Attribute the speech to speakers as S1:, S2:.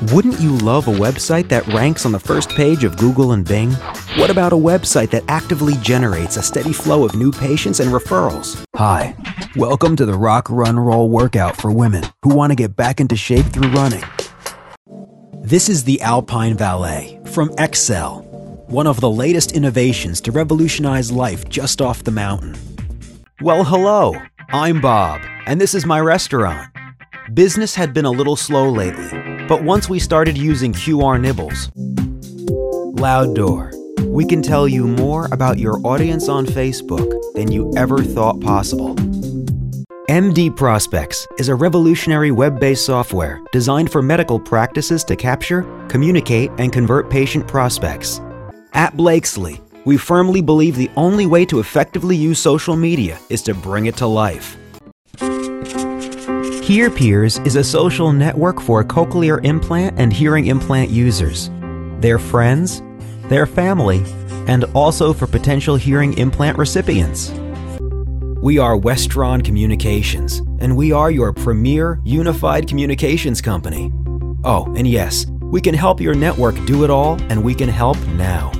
S1: Wouldn't you love a website that ranks on the first page of Google and Bing? What about a website that actively generates a steady flow of new patients and referrals? Hi, welcome to the Rock Run Roll workout for women who want to get back into shape through running. This is the Alpine Valet from Excel, one of the latest innovations to revolutionize life just off the mountain. Well, hello, I'm Bob, and this is my restaurant. Business had been a little slow lately, but once we started using QR Nibbles, Loud Door, we can tell you more about your audience on Facebook than you ever thought possible. MD Prospects is a revolutionary web-based software designed for medical practices to capture, communicate, and convert patient prospects. At Blakesley, we firmly believe the only way to effectively use social media is to bring it to life. HearPeers is a social network for cochlear implant and hearing implant users, their friends, their family, and also for potential hearing implant recipients. We are Westron Communications, and we are your premier unified communications company. Oh, and yes, we can help your network do it all, and we can help now.